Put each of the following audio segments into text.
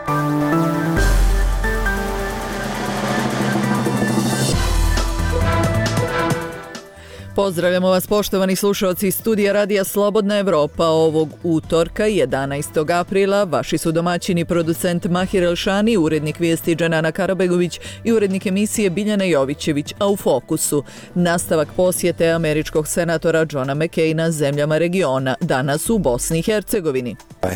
Pozdravljamo vas poštovani slušalci iz studija Radija Slobodna Evropa. Ovog utorka 11. aprila vaši su domaćini producent Mahir Elšani, urednik vijesti Dženana Karabegović i urednik emisije Biljana Jovićević, a u fokusu nastavak posjete američkog senatora Johna McCaina zemljama regiona, danas u Bosni i Hercegovini.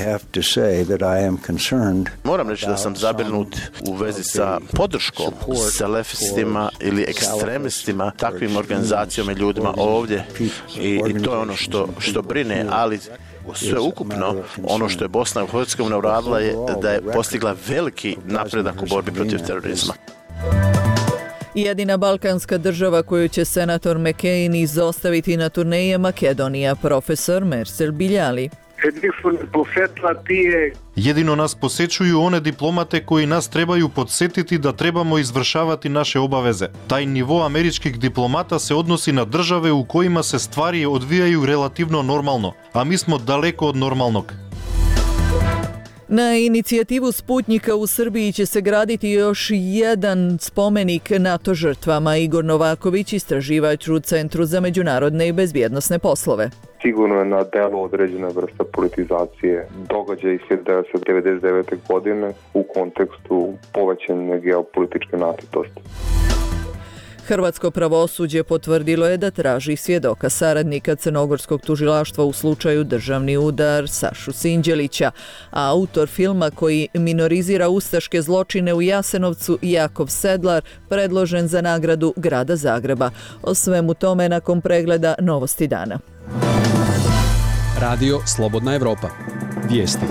Moram reći da sam zabrinut u vezi sa podrškom salafistima ili ekstremistima, takvim organizacijama i ljudima ovdje i to je ono što brine, ali sve ukupno ono što je Bosna i Hercegovina uradila je da je postigla veliki napredak u borbi protiv terorizma. Jedina balkanska država koju će senator McCain izostaviti na turneji je Makedonija, profesor Mersel Biljali. Jedino nas posjećuju one diplomate koji nas trebaju podsjetiti da trebamo izvršavati naše obaveze. Taj nivo američkih diplomata se odnosi na države u kojima se stvari odvijaju relativno normalno, a mi smo daleko od normalnog. Na inicijativu Sputnjika u Srbiji će se graditi još jedan spomenik NATO žrtvama. Igor Novaković, istraživač u Centru za međunarodne i bezbjednosne poslove. Sigurno je na delu određena vrsta politizacije događaja iz 1999. godine u kontekstu povećane geopolitičke napetosti. Hrvatsko pravosuđe potvrdilo je da traži svjedoka saradnika crnogorskog tužilaštva u slučaju državni udar Sašu Sinđelića, a autor filma koji minorizira ustaške zločine u Jasenovcu, Jakov Sedlar, predložen za nagradu Grada Zagreba. O svemu tome nakon pregleda Novosti dana. Radio Slobodna Evropa. Vijesti.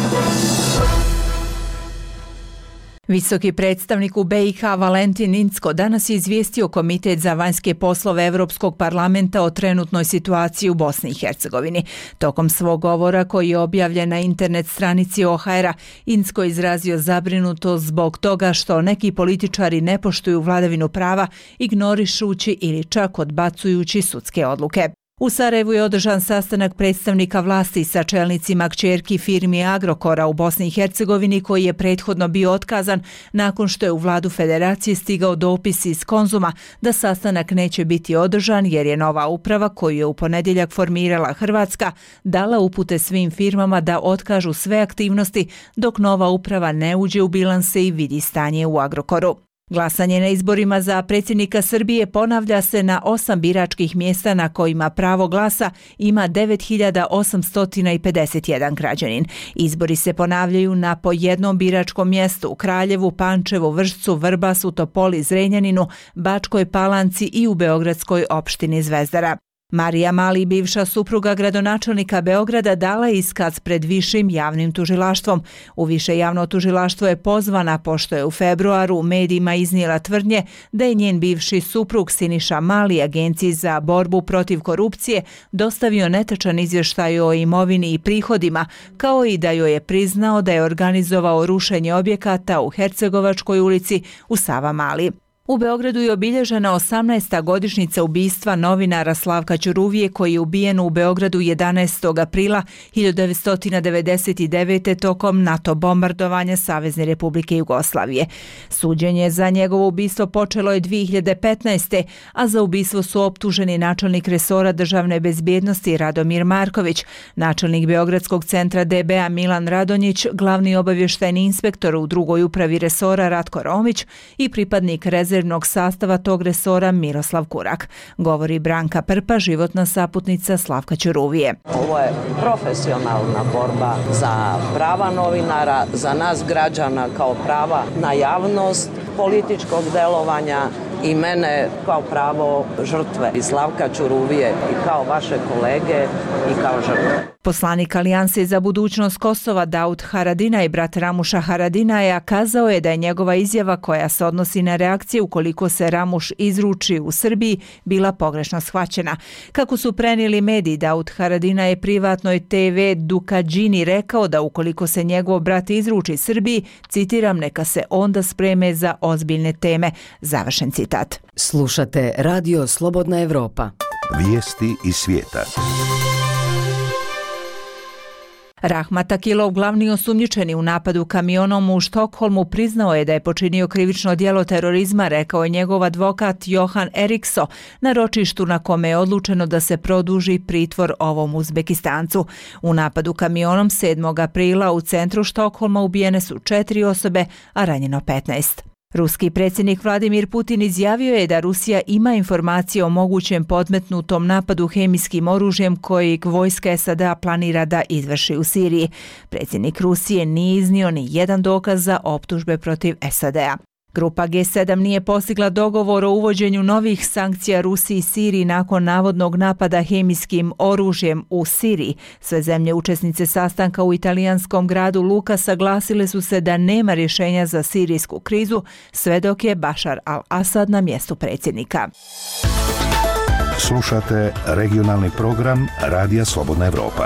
Visoki predstavnik u BiH Valentin Incko danas je izvijestio Komitet za vanjske poslove Europskog parlamenta o trenutnoj situaciji u Bosni i Hercegovini. Tokom svog govora koji je objavljen na internet stranici OHR-a, Incko je izrazio zabrinutost zbog toga što neki političari ne poštuju vladavinu prava, ignorišući ili čak odbacujući sudske odluke. U Sarajevu je održan sastanak predstavnika vlasti sa čelnicima kćerki firmi Agrokora u Bosni i Hercegovini koji je prethodno bio otkazan nakon što je u vladu federacije stigao dopis iz Konzuma da sastanak neće biti održan jer je nova uprava koju je u ponedjeljak formirala Hrvatska dala upute svim firmama da otkažu sve aktivnosti dok nova uprava ne uđe u bilanse i vidi stanje u Agrokoru. Glasanje na izborima za predsjednika Srbije ponavlja se na 8 biračkih mjesta na kojima pravo glasa ima 9851 građanin. Izbori se ponavljaju na po jednom biračkom mjestu u Kraljevu, Pančevu, Vršcu, Vrbasu, Topoli, Zrenjaninu, Bačkoj Palanci i u beogradskoj opštini Zvezdara. Marija Mali, bivša supruga gradonačelnika Beograda, dala je iskaz pred višim javnim tužilaštvom. U više javno tužilaštvo je pozvana pošto je u februaru u medijima iznijela tvrdnje da je njen bivši suprug Siniša Mali Agenciji za borbu protiv korupcije dostavio netačan izvještaj o imovini i prihodima, kao i da joj je priznao da je organizovao rušenje objekata u Hercegovačkoj ulici u Savamali. U Beogradu je obilježena 18. godišnjica ubistva novinara Slavka Ćuruvije koji je ubijen u Beogradu 11. aprila 1999. tokom NATO bombardovanja Savezne Republike Jugoslavije. Suđenje za njegovo ubistvo počelo je 2015. a za ubistvo su optuženi načelnik resora državne bezbjednosti Radomir Marković, načelnik Beogradskog centra DB-a Milan Radonjić, glavni obavještajni inspektor u drugoj upravi resora Ratko Romić i pripadnik rezervnog sastava tog resora Miroslav Kurak. Govori Branka Prpa, životna saputnica Slavka Ćuruvije. Ovo je profesionalna borba za prava novinara, za nas građana kao prava na javnost, političkog delovanja i mene kao pravo žrtve i Slavka Ćuruvije i kao vaše kolege i kao žrtve. Poslanik Alijanse za budućnost Kosova Daud Haradinaj, brat Ramuša Haradinaja, kazao je da je njegova izjava koja se odnosi na reakcije ukoliko se Ramuš izruči u Srbiji bila pogrešno shvaćena. Kako su prenijeli mediji, Daud Haradinaj je privatnoj TV Dukadžini rekao da ukoliko se njegov brat izruči Srbiji, citiram, neka se onda spreme za ozbiljne teme. Završen citat. Slušate Radio Slobodna Evropa. Vijesti iz svijeta. Rahmat Akilov, glavni osumnjičeni u napadu kamionom u Štokholmu, priznao je da je počinio krivično djelo terorizma, rekao je njegov advokat Johan Erikso na ročištu na kome je odlučeno da se produži pritvor ovom Uzbekistancu. U napadu kamionom 7. aprila u centru Štokholma ubijene su 4 osobe, a ranjeno 15. Ruski predsjednik Vladimir Putin izjavio je da Rusija ima informacije o mogućem podmetnutom napadu hemijskim oružjem kojeg vojska SAD-a planira da izvrši u Siriji. Predsjednik Rusije nije iznio ni jedan dokaz za optužbe protiv SAD-a. Grupa G7 nije postigla dogovor o uvođenju novih sankcija Rusiji i Siriji nakon navodnog napada hemijskim oružjem u Siriji. Sve zemlje učesnice sastanka u italijanskom gradu Luka saglasile su se da nema rješenja za sirijsku krizu sve dok je Bašar al-Asad na mjestu predsjednika. Slušate regionalni program Radija Slobodna Evropa.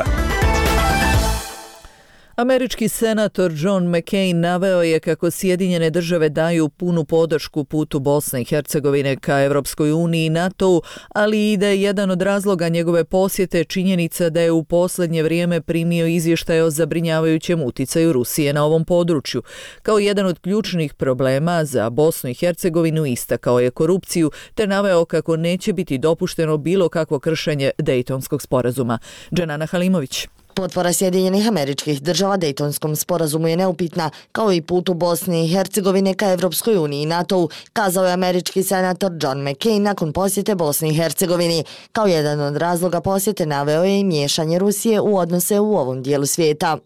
Američki senator John McCain naveo je kako Sjedinjene države daju punu podršku putu Bosne i Hercegovine ka Evropskoj uniji i NATO-u, ali i da je jedan od razloga njegove posjete činjenica da je u posljednje vrijeme primio izvještaj o zabrinjavajućem uticaju Rusije na ovom području. Kao jedan od ključnih problema za Bosnu i Hercegovinu istakao je korupciju, te naveo kako neće biti dopušteno bilo kakvo kršenje Dejtonskog sporazuma. Dženana Halimović. Potpora Sjedinjenih Američkih Država Dejtonskom sporazumu je neupitna, kao i putu Bosne i Hercegovine ka Evropskoj uniji i NATO-u, kazao je američki senator John McCain nakon posjete Bosni i Hercegovini. Kao jedan od razloga posjete naveo je i miješanje Rusije u odnose u ovom dijelu svijeta.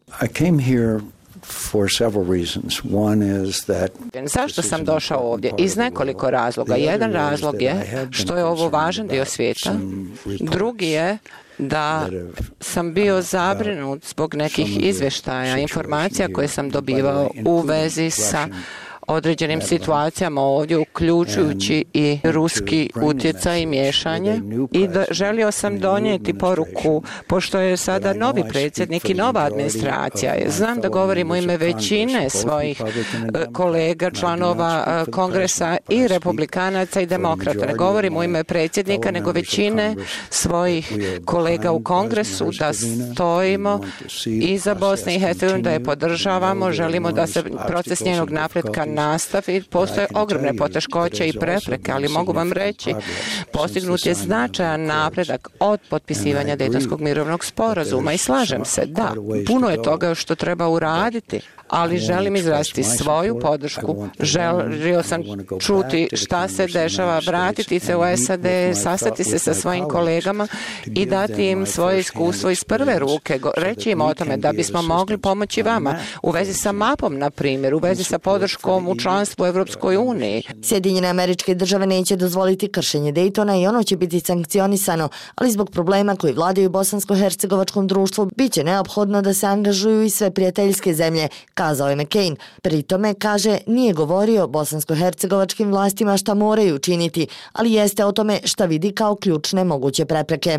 Zašto sam došao ovdje? Iz nekoliko razloga. Jedan razlog je što je ovo važan dio svijeta. Drugi je da sam bio zabrinut zbog nekih izvještaja, informacija koje sam dobivao u vezi sa određenim situacijama ovdje, uključujući i ruski utjecaj i miješanje. I želio sam donijeti poruku, pošto je sada novi predsjednik i nova administracija. Znam da govorim u ime većine svojih kolega, članova kongresa i republikanaca i demokrata. Ne govorim u ime predsjednika, nego većine svojih kolega u kongresu, da stojimo iza Bosne i Hercegovine, da je podržavamo, želimo da se proces njenog napretka nastavi. Postoje ogromne poteškoće i prepreke, ali mogu vam reći, postignut je značajan napredak od potpisivanja Dejtonskog mirovnog sporazuma i slažem se, da, puno je toga što treba uraditi, ali želim izraziti svoju podršku. Želio sam čuti šta se dešava, vratiti se u SAD, sastati se sa svojim kolegama i dati im svoje iskustvo iz prve ruke, reći im o tome da bismo mogli pomoći vama u vezi sa mapom, na primjer, u vezi sa podrškom u članstvu u Evropskoj uniji. Sjedinjene Američke Države neće dozvoliti kršenje Dejtona i ono će biti sankcionisano, ali zbog problema koji vladaju bosansko-hercegovačkom društvu biće neophodno da se angažuju i sve prijateljske zemlje, kazao je McCain. Pri tome, kaže, nije govorio bosansko-hercegovačkim vlastima šta moraju činiti, ali jeste o tome šta vidi kao ključne moguće prepreke.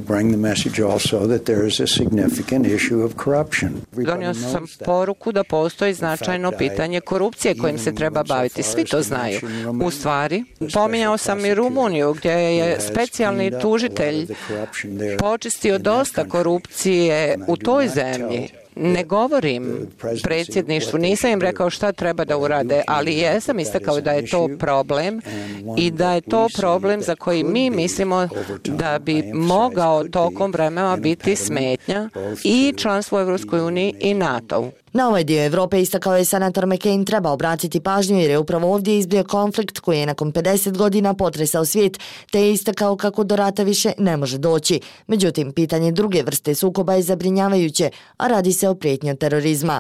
Donio sam poruku da postoji značajno pitanje korupcije kojim se treba baviti. Svi to znaju. U stvari, pominjao sam i Rumuniju, gdje je specijalni tužitelj počistio dosta korupcije u toj zemlji. Ne govorim predsjedništvu, nisam im rekao šta treba da urade, ali jesam istakao da je to problem i da je to problem za koji mi mislimo da bi mogao tokom vremena biti smetnja i članstvo u Evropskoj uniji i NATO-u. Na ovaj dio Evrope, istakao je senator McCain, treba obratiti pažnju jer je upravo ovdje izbio konflikt koji je nakon 50 godina potresao svijet, te je istakao kako do rata više ne može doći. Međutim, pitanje druge vrste sukoba je zabrinjavajuće, a radi se o prijetnji od terorizma.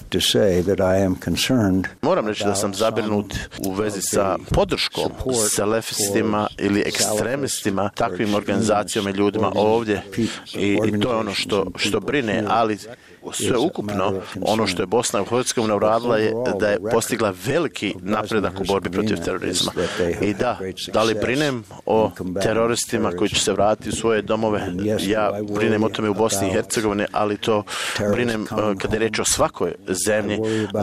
Moram reći da sam zabrinut u vezi sa podrškom salafistima ili ekstremistima, takvim organizacijama i ljudima ovdje i to je ono što brine, ali sve ukupno ono ono što je Bosna i Hercegovina uradila je da je postigla veliki napredak u borbi protiv terorizma. I da li brinem o teroristima koji će se vratiti u svoje domove? Ja brinem o tome u Bosni i Hercegovini, ali to brinem kada je reč o svakoj zemlji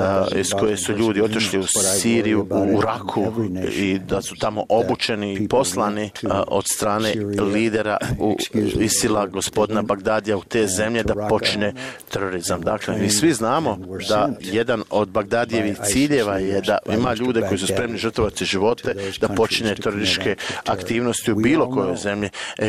iz koje su ljudi otišli u Siriju, u Raku i da su tamo obučeni i poslani od strane lidera ISIL-a, gospodina Bagdadija u te zemlje da počine terorizam. Dakle, mi svi znamo da jedan od Bagdadijevih ciljeva je da ima ljude koji su spremni žrtvovati živote, da počine terorističke aktivnosti u bilo kojoj zemlji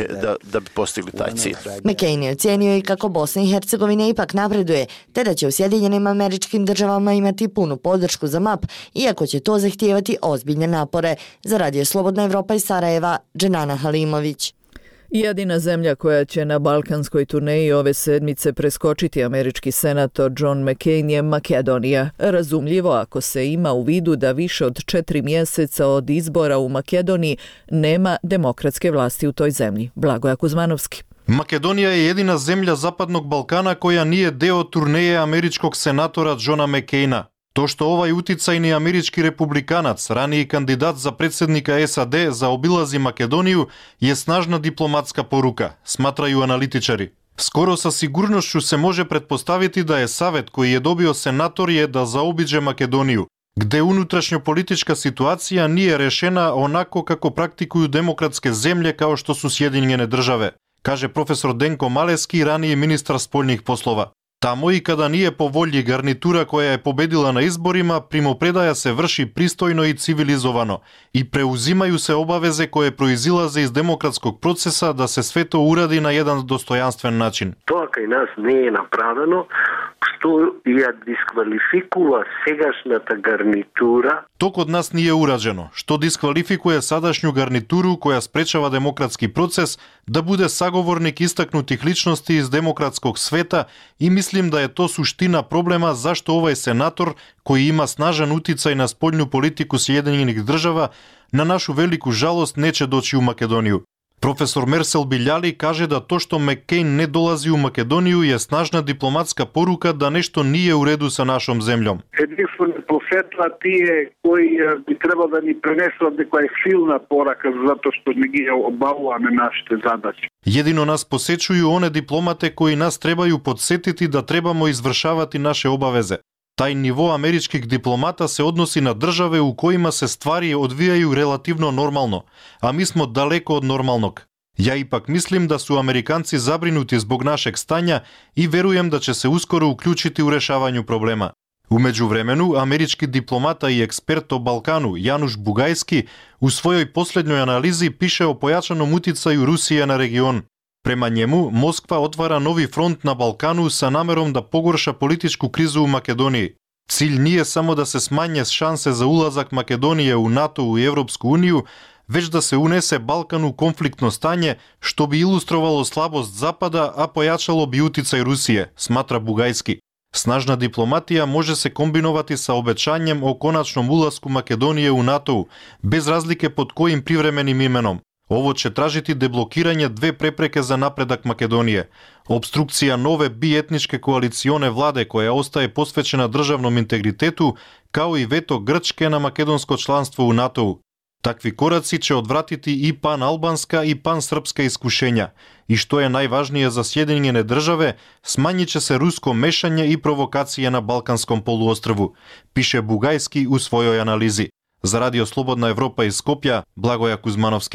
da bi postigli taj cilj. McCain je ocijenio i kako Bosna i Hercegovina ipak napreduje, te da će u Sjedinjenim Američkim Državama imati punu podršku za MAP, iako će to zahtijevati ozbiljne napore. Za Radio Slobodna Evropa iz Sarajeva, Dženana Halimović. Jedina zemlja koja će na balkanskoj turneji ove sedmice preskočiti američki senator John McCain je Makedonija. Razumljivo ako se ima u vidu da više od 4 mjeseca od izbora u Makedoniji nema demokratske vlasti u toj zemlji. Blagoja Kuzmanovski. Makedonija je jedina zemlja Zapadnog Balkana koja nije deo turneje američkog senatora Johna McCaina. To što ovaj uticajni američki republikanac, raniji kandidat za predsjednika SAD, zaobilazi Makedoniju je snažna diplomatska poruka, smatraju analitičari. Skoro sa sigurnošću se može pretpostaviti da je savjet koji je dobio senator je da zaobiđe Makedoniju, gde unutrašnjopolitička situacija nije rešena onako kako praktikuju demokratske zemlje kao što su Sjedinjene Države, kaže profesor Denko Maleski, raniji ministar spoljnih poslova. Tamo i kada nije po volji garnitura koja je pobedila na izborima, primopredaja se vrši pristojno i civilizovano i preuzimaju se obaveze koje proizilaze iz demokratskog procesa da se sve to uradi na jedan dostojanstven način. To kaj nas не е направено, što ја дисквалификува сегашната гарнитура. To kod nas nije urađeno, što diskvalifikuje sadašnju garnituru koja sprečava demokratski proces da bude sagovornik istaknutih ličnosti iz demokratskog sveta i mislim da je to suština problema zašto ovaj senator, koji ima snažan uticaj na spoljnu politiku Sjedinjenih Država, na našu veliku žalost neće doći u Makedoniju. Profesor Mersel Biljali kaže da to što McCain ne dolazi u Makedoniju je snažna diplomatska poruka da nešto nije u redu sa našom zemljom. Единствено посетла тие кои би требало да ни пренесат дека е силна порака затоа што не ги обавуваме нашите задачи. Jedino nas posjećuju one diplomate koji nas trebaju podsjetiti da trebamo izvršavati naše obaveze. Taj nivo američkih diplomata se odnosi na države u kojima se stvari odvijaju relativno normalno, a mi smo daleko od normalnog. Ja ipak mislim da su Amerikanci zabrinuti zbog našeg stanja i verujem da će se uskoro uključiti u rešavanju problema. U međuvremenu, američki diplomata i ekspert o Balkanu Januš Bugajski u svojoj posljednjoj analizi piše o pojačanom uticaju Rusije na region. Prema njemu, Moskva otvara novi front na Balkanu sa namerom da pogorša političku krizu u Makedoniji. Cilj nije samo da se smanje šanse za ulazak Makedonije u NATO i Evropsku uniju, već da se unese Balkan u konfliktno stanje, što bi ilustrovalo slabost Zapada, a pojačalo bi uticaj Rusije, smatra Bugajski. Snažna diplomatija može se kombinovati sa obećanjem o konačnom ulasku Makedonije u NATO, bez razlike pod kojim privremenim imenom. Ovo će tražiti deblokiranje dve prepreke za napredak Makedonije. Obstrukcija nove bietničke koalicione vlade koja ostaje posvećena državnom integritetu, kao i veto Grčke na makedonsko članstvo u NATO-u. Takvi koraci će odvratiti i pan-albanska i pan-srpska iskušenja. I što je najvažnije za Sjedinjene Države, smanjit će se rusko mešanje i provokacije na Balkanskom poluostrvu, piše Bugajski u svojoj analizi. Za Radio Slobodna Evropa iz Skopja, Blagoja Kuzmanovski.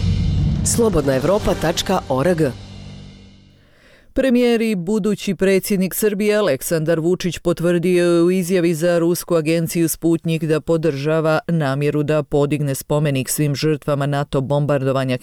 slobodnaevropa.org. Premijer i budući predsjednik Srbije Aleksandar Vučić potvrdio je u izjavi za rusku agenciju Sputnjik da podržava namjeru da podigne spomenik svim žrtvama NATO bombardovanja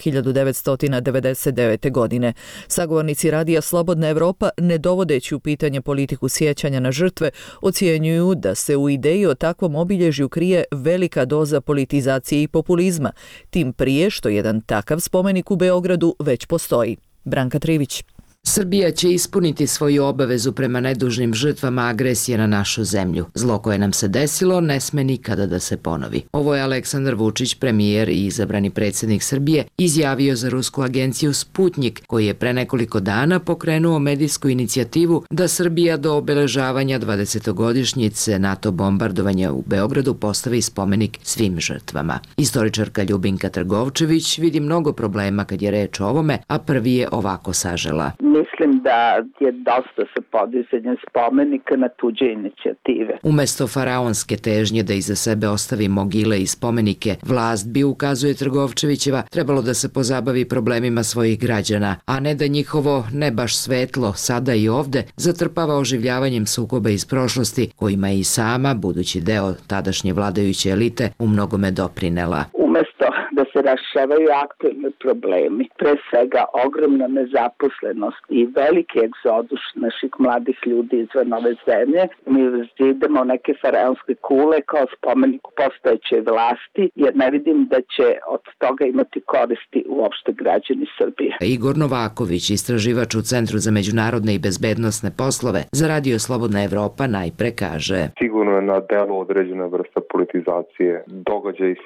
1999. godine. Sagovornici Radija Slobodna Evropa, ne dovodeći u pitanje politiku sjećanja na žrtve, ocjenjuju da se u ideji o takvom obilježju krije velika doza politizacije i populizma, tim prije što jedan takav spomenik u Beogradu već postoji. Branka Trivić. Srbija će ispuniti svoju obavezu prema nedužnim žrtvama agresije na našu zemlju. Zlo koje nam se desilo ne sme nikada da se ponovi. Ovo je Aleksandar Vučić, premijer i izabrani predsjednik Srbije, izjavio za rusku agenciju Sputnjik, koji je pre nekoliko dana pokrenuo medijsku inicijativu da Srbija do obeležavanja 20-godišnjice NATO bombardovanja u Beogradu postavi spomenik svim žrtvama. Istoričarka Ljubinka Trgovčević vidi mnogo problema kad je reč o ovome, a prvi je ovako sažela. Mislim da je dosta sa podizanjem spomenika na tuđe inicijative. Umesto faraonske težnje da iza sebe ostavi mogile i spomenike, vlast bi, ukazuje Trgovčevićeva, trebalo da se pozabavi problemima svojih građana, a ne da njihovo ne baš svetlo sada i ovde zatrpava oživljavanjem sukoba iz prošlosti, kojima je i sama, budući deo tadašnje vladajuće elite, u mnogome doprinela. Umesto da se rešavaju aktualni problemi, pre svega ogromna nezaposlenost i veliki egzodus naših mladih ljudi izvan ove zemlje, mi idemo neke faraonske kule kao spomenik postojećoj vlasti, jer ne vidim da će od toga imati koristi uopšte građani Srbije. Igor Novaković, istraživač u Centru za međunarodne i bezbednosne poslove, za Radio Slobodna Evropa najpre kaže: Sigurno je na delu određena vrsta politizacije događaja iz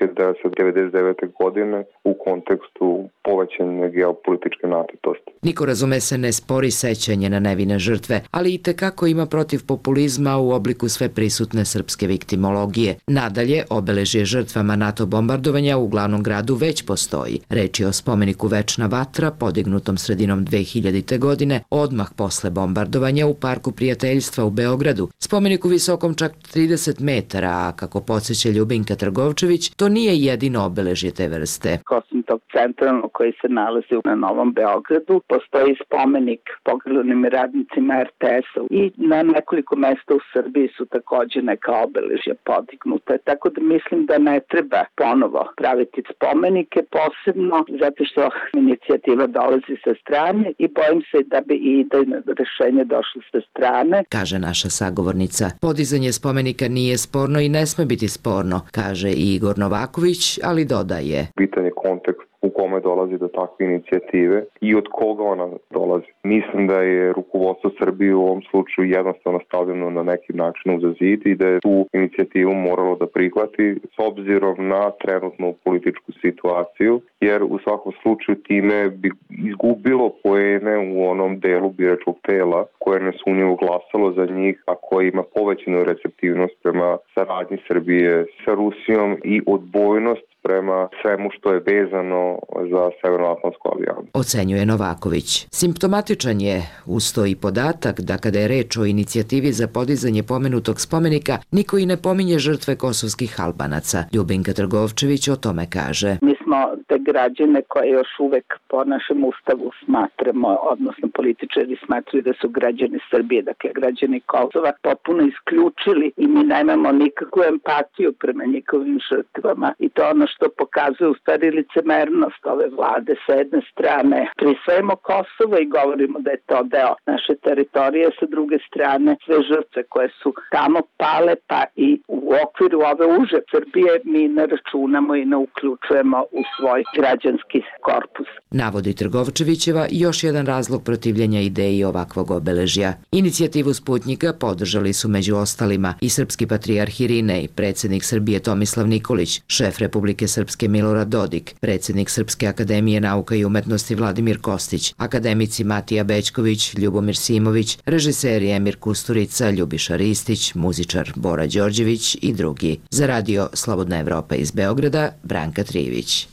1999. godine u kontekstu povećane geopolitičke napetosti. Niko, razume se, ne spori sećanje na nevine žrtve, ali i tekako ima protiv populizma u obliku sve prisutne srpske viktimologije. Nadalje, obeležje žrtvama NATO bombardovanja u glavnom gradu već postoji. Reč je o spomeniku Večna vatra, podignutom sredinom 2000. godine, odmah posle bombardovanja u Parku prijateljstva u Beogradu. Spomeniku visokom čak 30 metara, a kako podsjeća Ljubinka Trgovčević, to nije jedino obeležje te vrste. Osim tog centralnog koji se nalazi na Novom Beogradu, postoji spomenik poginulim radnicima RTS-a i na nekoliko mesta u Srbiji su takođe neka obeležja podignuta. Tako da mislim da ne treba ponovo praviti spomenike, posebno zato što inicijativa dolazi sa strane i bojim se da bi i idejno rešenje došlo sa strane. Kaže naša sagovornica. Podizanje spomenika nije sporno i ne sme biti sporno, kaže i Igor Novaković, ali dodaje: Pitanje kontekst u kome dolazi do takve inicijative i od koga ona dolazi. Mislim da je rukovodstvo Srbije u ovom slučaju jednostavno stavljeno na neki način uza zid i da je tu inicijativu moralo da prihvati s obzirom na trenutnu političku situaciju, jer u svakom slučaju time bi izgubilo poene u onom delu biračkog tela koje nesumnjivo glasalo za njih, a koje ima povećanu receptivnost prema saradnji Srbije sa Rusijom i odbojnost prema svemu što je vezano za Severnoatlantsku alijansu. Ocenjuje Novaković. Simptomatičan je uz to i podatak da kada je reč o inicijativi za podizanje pomenutog spomenika, niko i ne pominje žrtve kosovskih Albanaca. Ljubinka Trgovčević o tome kaže: Mi smo te građane koje još uvek po našem ustavu smatramo, odnosno političari smatraju da su građani Srbije, dakle građani Kosova, potpuno isključili i mi nemamo nikakvu empatiju prema njihovim žrtvama i to ono što pokazuje u stvari licemernost ove vlade. Sa jedne strane prisvajamo Kosovo i govorimo da je to deo naše teritorije, sa druge strane sve žrtve koje su tamo pale, pa i u okviru ove uže Srbije mi ne računamo i ne uključujemo u svoj građanski korpus. Navodi Trgovčevićeva još jedan razlog protivljenja ideji ovakvog obeležja. Inicijativu Sputnjika podržali su među ostalima i srpski patrijarh Irinej, predsjednik Srbije Tomislav Nikolić, šef Republike Srpske Milorad Dodik, predsjednik Srpske akademije nauka i umetnosti Vladimir Kostić, akademici Matija Bećković, Ljubomir Simović, režiseri Emir Kusturica, Ljubiša Ristić, muzičar Bora Đorđević i drugi. Za Radio Slobodna Evropa iz Beograda, Branka Trivić.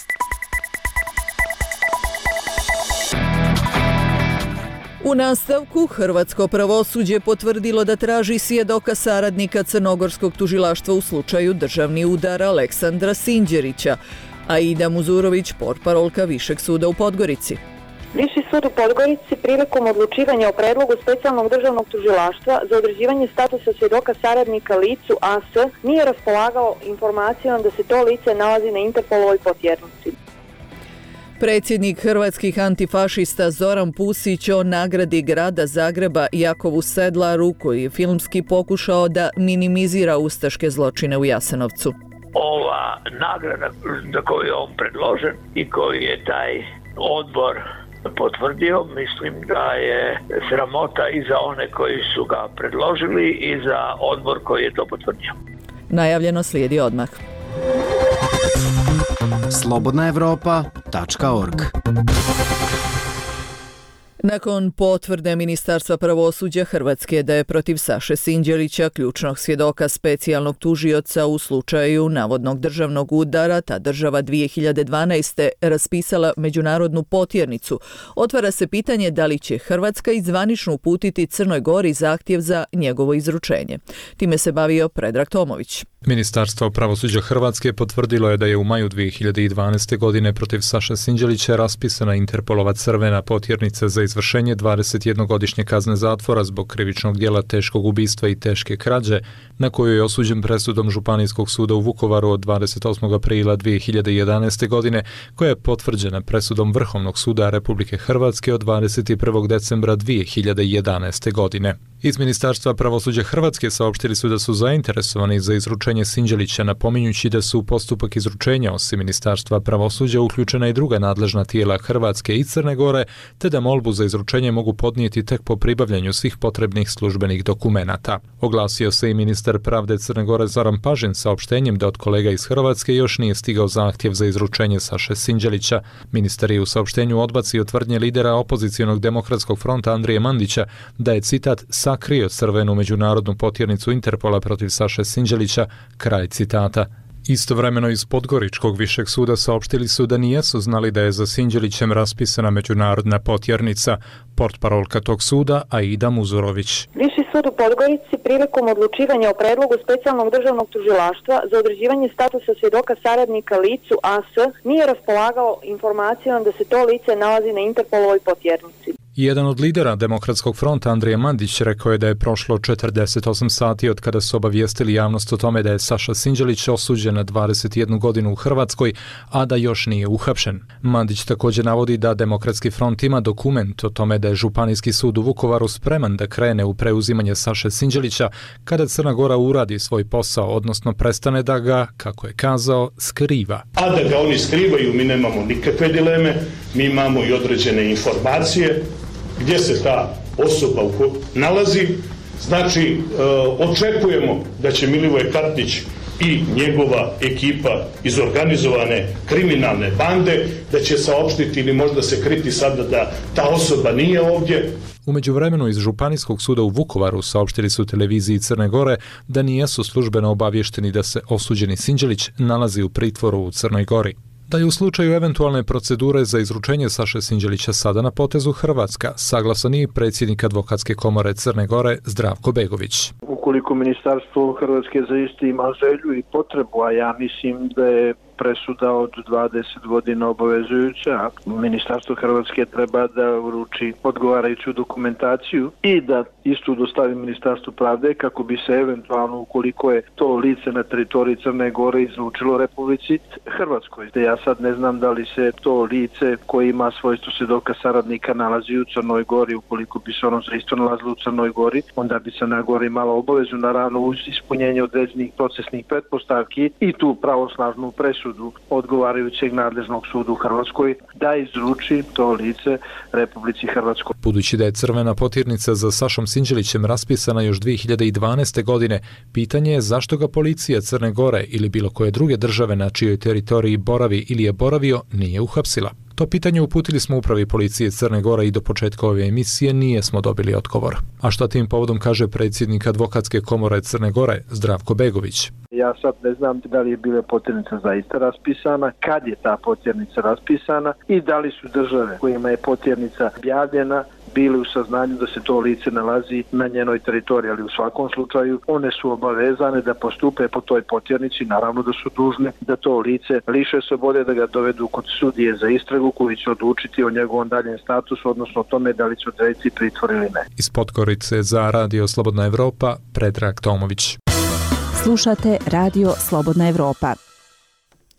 U nastavku, hrvatsko pravosuđe potvrdilo da traži svjedoka saradnika crnogorskog tužilaštva u slučaju državni udar Aleksandra Sinđerića, a Ida Muzurović, portparolka Višeg suda u Podgorici. Viši sud u Podgorici prilikom odlučivanja o predlogu specijalnog državnog tužilaštva za određivanje statusa svjedoka saradnika licu AS nije raspolagao informacijom da se to lice nalazi na Interpolovoj potjernici. Predsjednik hrvatskih antifašista Zoran Pusić o nagradi grada Zagreba Jakovu Sedlaru, koji je filmski pokušao da minimizira ustaške zločine u Jasenovcu. Ova nagrada za koju je on predložen i koju je taj odbor potvrdio. Mislim da je sramota i za one koji su ga predložili i za odbor koji je to potvrdio. Najavljeno slijedi odmah. slobodnaevropa.org. Nakon potvrde Ministarstva pravosuđa Hrvatske da je protiv Saše Sinđelića, ključnog svjedoka specijalnog tužioca u slučaju navodnog državnog udara, ta država 2012. raspisala međunarodnu potjernicu, otvara se pitanje da li će Hrvatska zvanično uputiti Crnoj Gori zahtjev za njegovo izručenje. Time se bavio Predrag Tomović. Ministarstvo pravosuđa Hrvatske potvrdilo je da je u maju 2012. godine protiv Saše Sinđelića raspisana Interpolova crvena potjernica za izvršenje 21-godišnje kazne zatvora zbog krivičnog djela teškog ubistva i teške krađe, na koju je osuđen presudom Županijskog suda u Vukovaru od 28. aprila 2011. godine, koja je potvrđena presudom Vrhovnog suda Republike Hrvatske od 21. decembra 2011. godine. Iz Ministarstva pravosuđa Hrvatske saopštili su da su zainteresovani za izručenje Sinđelića, napominjući da su u postupak izručenja osim Ministarstva pravosuđa uključena i druga nadležna tijela Hrvatske i Crne Gore, te da molbu za izručenje mogu podnijeti tek po pribavljanju svih potrebnih službenih dokumenata. Oglasio se i ministar pravde Crne Gore Zoran Pažin saopštenjem da od kolega iz Hrvatske još nije stigao zahtjev za izručenje Saše Sinđelića. Ministar je u saopštenju odbacio tvrdnje lidera opozicionog demokratskog fronta Andrije Mandića da je, citat, sakrio crvenu međunarodnu potjernicu Interpola protiv Saše Sinđelića, kraj citata. Istovremeno iz Podgoričkog višeg suda saopštili su da nijesu znali da je za Sinđelićem raspisana međunarodna potjernica. Portparolka tog suda Aida Muzurović. Viši sud u Podgorici prilikom odlučivanja o predlogu specijalnog državnog tužilaštva za određivanje statusa svjedoka saradnika licu AS nije raspolagao informacijom da se to lice nalazi na Interpolovoj potjernici. Jedan od lidera Demokratskog fronta Andrije Mandić rekao je da je prošlo 48 sati od kada su obavijestili javnost o tome da je Saša Sinđelić osuđen na 21 godinu u Hrvatskoj, a da još nije uhapšen. Mandić također navodi da Demokratski front ima dokument o tome da je Županijski sud u Vukovaru spreman da krene u preuzimanje Saše Sinđelića kada Crna Gora uradi svoj posao, odnosno prestane da ga, kako je kazao, skriva. A da ga oni skrivaju, mi nemamo nikakve dileme, mi imamo i određene informacije gdje se ta osoba nalazi. Znači, očekujemo da će Milivoje Katnić i njegova ekipa iz organizovane kriminalne bande da će saopštiti ili možda se kriti sada da ta osoba nije ovdje. U međuvremenu iz Županijskog suda u Vukovaru saopštili su televiziji Crne Gore da nijesu službeno obavješteni da se osuđeni Sinđelić nalazi u pritvoru u Crnoj Gori. Da je u slučaju eventualne procedure za izručenje Saše Sinđelića sada na potezu Hrvatska, saglasan i predsjednik Advokatske komore Crne Gore Zdravko Begović. Ukoliko Ministarstvo Hrvatske zaista ima želju i potrebu, a ja mislim da je presuda od 20 godina obavezujuća, Ministarstvo Hrvatske treba da uruči odgovarajuću dokumentaciju i da istu dostavi Ministarstvu pravde kako bi se eventualno, ukoliko je to lice na teritoriji Crne Gore, izručilo Republici Hrvatskoj. Ja sad ne znam da li se to lice koje ima svojstvo svjedoka saradnika nalazi u Crnoj Gori. Ukoliko bi se ono zaista nalazilo u Crnoj Gori, onda bi Crna Gora imala obavezu, naravno uz ispunjenje određenih procesnih pretpostavki i tu pravosnažnu presudu odgovarajućeg nadležnog suda u Hrvatskoj da izruči to lice Republici Hrvatskoj. Budući da je crvena potjernica za Sašom Sinđelićem raspisana još 2012. godine, pitanje je zašto ga policija Crne Gore ili bilo koje druge države na čijoj teritoriji boravi ili je boravio nije uhapsila. To pitanje uputili smo upravi policije Crne Gore i do početka ove emisije nijesmo dobili odgovor. A što tim povodom kaže predsjednik Advokatske komore Crne Gore Zdravko Begović? Ja sad ne znam da li je bila potjernica zaista raspisana, kad je ta potjernica raspisana i da li su države kojima je potjernica objavljena bili u saznanju da se to lice nalazi na njenoj teritoriji, ali u svakom slučaju one su obavezane da postupe po toj potjernici, naravno da su dužne da to lice liše slobode, da ga dovedu kod sudije za istragu koji će odlučiti o njegovom daljem statusu, odnosno o tome da li će odrediti pritvor ili ne. Iz Podgorice za Radio Slobodna Evropa, Predrag Tomović. Slušate Radio Slobodna Evropa.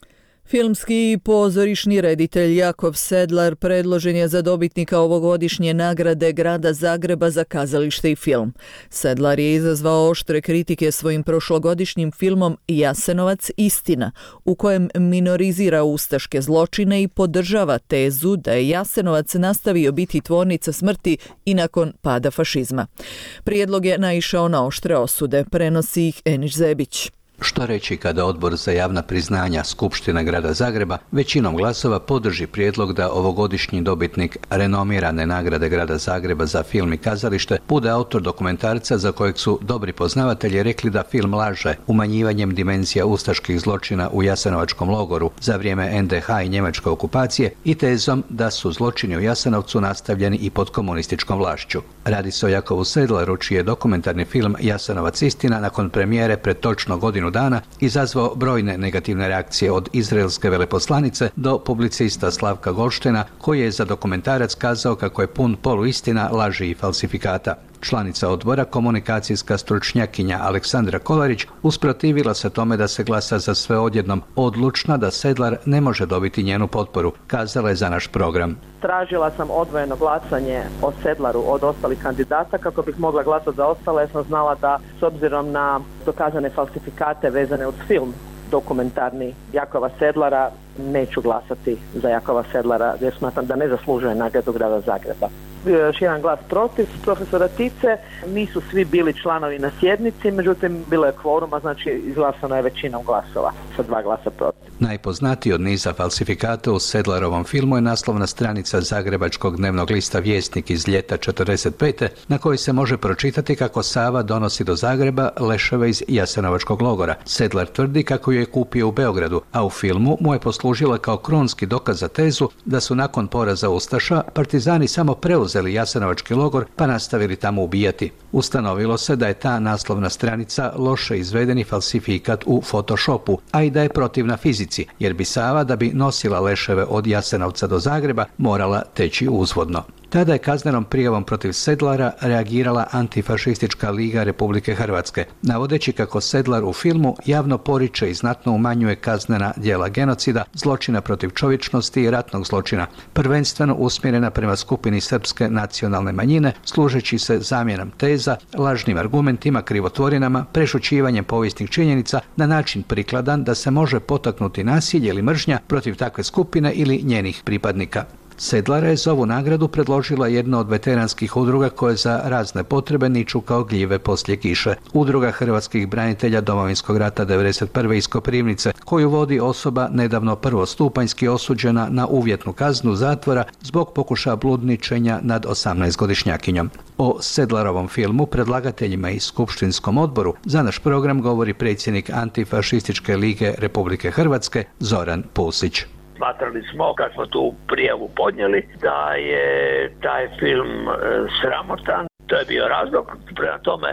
Filmski i pozorišni reditelj Jakov Sedlar predložen je za dobitnika ovogodišnje nagrade Grada Zagreba za kazalište i film. Sedlar je izazvao oštre kritike svojim prošlogodišnjim filmom Jasenovac istina, u kojem minorizira ustaške zločine i podržava tezu da je Jasenovac nastavio biti tvornica smrti i nakon pada fašizma. Prijedlog je naišao na oštre osude, prenosi ih Enić Zebić. Što reći kada Odbor za javna priznanja Skupština Grada Zagreba većinom glasova podrži prijedlog da ovogodišnji dobitnik renomirane nagrade Grada Zagreba za film i kazalište bude autor dokumentarca za kojeg su dobri poznavatelji rekli da film laže umanjivanjem dimenzija ustaških zločina u Jasenovačkom logoru za vrijeme NDH i njemačke okupacije i tezom da su zločini u Jasenovcu nastavljeni i pod komunističkom vlašću. Radi se o Jakovu Sedlaru, čiji je dokumentarni film Jasenovac istina nakon premijere pred točno godinu dana izazvao brojne negativne reakcije od izraelske veleposlanice do publicista Slavka Golštena, koji je za dokumentarac kazao kako je pun poluistina, laži i falsifikata. Članica odbora, komunikacijska stručnjakinja Aleksandra Kolarić, usprotivila se tome da se glasa za sve odjednom, odlučna da Sedlar ne može dobiti njenu potporu, kazala je za naš program. Tražila sam odvojeno glasanje o Sedlaru od ostalih kandidata kako bih mogla glasati za ostale, jer sam znala da s obzirom na dokazane falsifikate vezane uz film dokumentarni Jakova Sedlara, neću glasati za Jakova Sedlara jer smatram da ne zaslužuje nagradu Grada Zagreba. Bio je još jedan glas protiv profesora Tice, nisu svi bili članovi na sjednici, međutim bilo je kvoruma, znači izglasano je većinom glasova sa 2 glasa protiv. Najpoznatiji od niza falsifikata u Sedlarovom filmu je naslovna stranica zagrebačkog dnevnog lista Vjesnik iz ljeta 1945. na kojoj se može pročitati kako Sava donosi do Zagreba leševe iz Jasenovačkog logora. Sedlar tvrdi kako ju je kupio u Beogradu, a u filmu mu je poslužila kao kronski dokaz za tezu da su nakon poraza ustaša partizani samo preuzeli Jasenovački logor pa nastavili tamo ubijati. Ustanovilo se da je ta naslovna stranica loše izvedeni falsifikat u Photoshopu, a i da je protivna fizici, jer bi Sava, da bi nosila leševe od Jasenovca do Zagreba, morala teći uzvodno. Tada je kaznenom prijavom protiv Sedlara reagirala Antifašistička liga Republike Hrvatske, navodeći kako Sedlar u filmu javno poriče i znatno umanjuje kaznena djela genocida, zločina protiv čovječnosti i ratnog zločina, prvenstveno usmjerena prema skupini srpske nacionalne manjine, služeći se zamjenom teza, lažnim argumentima, krivotvorinama, prešućivanjem povijesnih činjenica na način prikladan da se može potaknuti nasilje ili mržnja protiv takve skupine ili njenih pripadnika. Sedlara je za ovu nagradu predložila jedna od veteranskih udruga koje za razne potrebe niču kao gljive poslije kiše. Udruga hrvatskih branitelja Domovinskog rata 1991. iz Koprivnice, koju vodi osoba nedavno prvostupanjski osuđena na uvjetnu kaznu zatvora zbog pokušaja bludničenja nad 18-godišnjakinjom. O Sedlarovom filmu predlagateljima i skupštinskom odboru za naš program govori predsjednik Antifašističke lige Republike Hrvatske Zoran Pusić. Smatrali smo, kad smo tu prijavu podnijeli, da je taj film sramotan. To je bio razlog. Prema tome,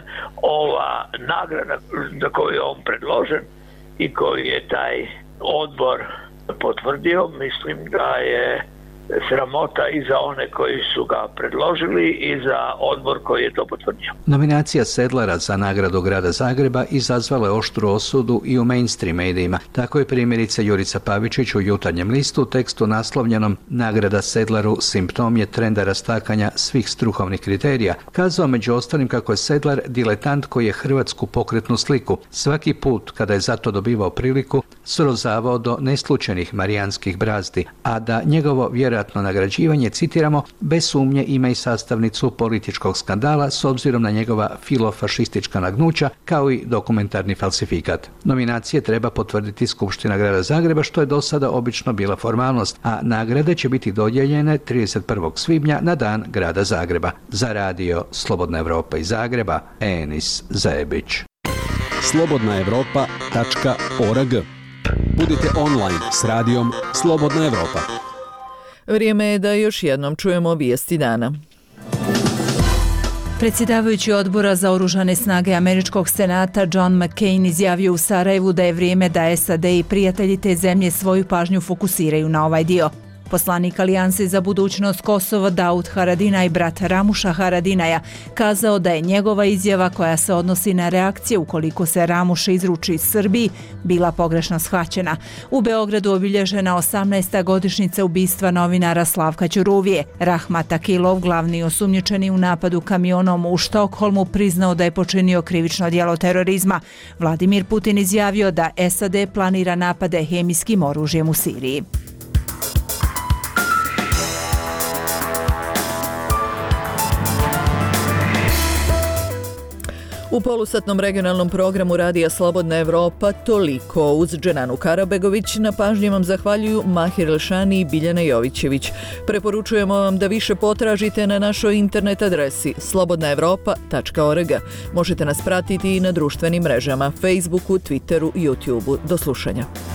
ova nagrada za koju je on predložen i koju je taj odbor potvrdio, mislim da je sramota i za one koji su ga predložili i za odbor koji je to potvrdio. Nominacija Sedlara za nagradu Grada Zagreba izazvala je oštru osudu i u mainstream medijima. Tako je primjerice Jurica Pavičić u Jutarnjem listu u tekstu naslovljenom "Nagrada Sedlaru simptom je trenda rastakanja svih strukovnih kriterija" kazao među ostalim kako je Sedlar diletant koji je hrvatsku pokretnu sliku svaki put kada je zato dobivao priliku srozavao do neslučajnih marijanskih brazdi, a da njegovo vjerojatno nagrađivanje, citiramo, bez sumnje ima i sastavnicu političkog skandala s obzirom na njegova filofašistička nagnuća kao i dokumentarni falsifikat. Nominacije treba potvrditi Skupština Grada Zagreba, što je do sada obično bila formalnost, a nagrade će biti dodijeljene 31. svibnja na dan Grada Zagreba. Za radio Slobodna Evropa iz Zagreba, Enis Zebić. slobodnaevropa.org. Budite online s radijom Slobodna Evropa. Vrijeme je da još jednom čujemo vijesti dana. Predsjedavajući odbora za oružane snage Američkog senata John McCain izjavio u Sarajevu da je vrijeme da SAD i prijatelji te zemlje svoju pažnju fokusiraju na ovaj dio. Poslanik Alijanse za budućnost Kosova Daud Haradinaj, brat Ramuša Haradinaja, kazao da je njegova izjava koja se odnosi na reakcije ukoliko se Ramuš izruči Srbiji bila pogrešno shvaćena. U Beogradu obilježena 18. godišnjica ubistva novinara Slavka Ćuruvije. Rahmat Akilov, glavni osumnjičeni u napadu kamionom u Štokholmu, priznao da je počinio krivično djelo terorizma. Vladimir Putin izjavio da SAD planira napade hemijskim oružjem u Siriji. U polusatnom regionalnom programu Radija Slobodna Evropa toliko. Uz Dženanu Karabegović na pažnji vam zahvaljuju Mahir Elšani i Biljana Jovićević. Preporučujemo vam da više potražite na našoj internet adresi slobodnaevropa.org. Možete nas pratiti i na društvenim mrežama, Facebooku, Twitteru, YouTubeu. Do slušanja.